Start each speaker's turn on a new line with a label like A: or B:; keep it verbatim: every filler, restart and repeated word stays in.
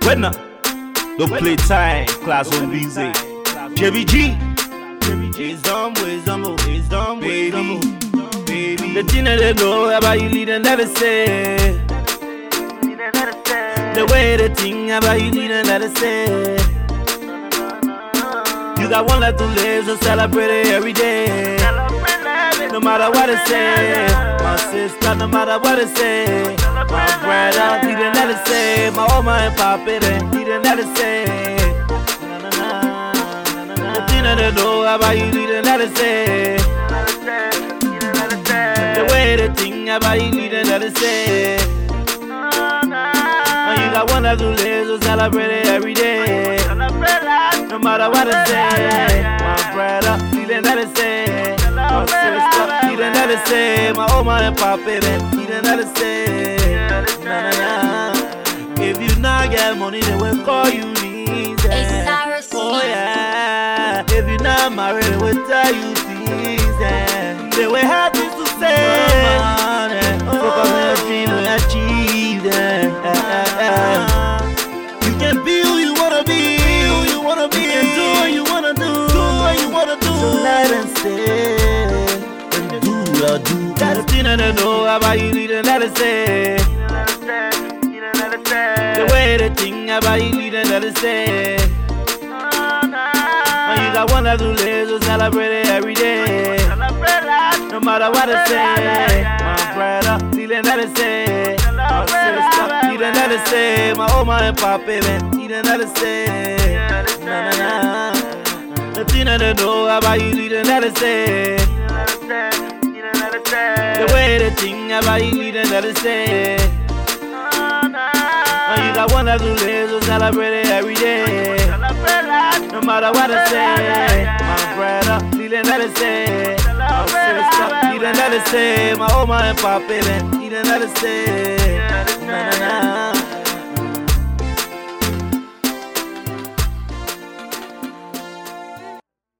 A: When up, the playtime, class on B Z. J B G, it's dumb, it's dumb, it's dumb, baby. Baby. The thing that they know about you, lead and never say. The way they think about you, lead and never say. You got one life to live, so celebrate it every day. No matter what they say, my sister, no matter what they say, my brother, he didn't let it say, my mama and papa, he didn't let it say. The thing that they know about you, he didn't let it say. The way they think about you, he didn't let it say. And you got one life to live, so celebrate it every day. No matter what they say, my brother, he didn't let it say. My sister, he didn't let it say. My mama and papa, he didn't let it say. Nah, nah, nah. If you not get money, they will call you easy. Oh yeah. If you not married, they will tell you things. They will have things to say. Focus on your dream and achieve them. You can be who you wanna be. Who you wanna be. You can do what you wanna do. Do what you wanna do. So let them stay. And do what do. That's the thing that they know about you. You didn't let it say. The way they think about you, you didn't let it say. And you got one life to live, so celebrate it every day. No matter what they say, my brother, he didn't let it say. My sister, he didn't let it say. My mama and papa, he didn't let it say. Nah, nah, nah. The thing that they know about you, you didn't let it say. The way they think about you, you didn't let it say. And you got one life to live, so celebrate it every day. No matter what they say, my brother, he didn't let it say. My sister, he didn't let it say. My mama and papa, he didn't let it say. Nah, nah, nah.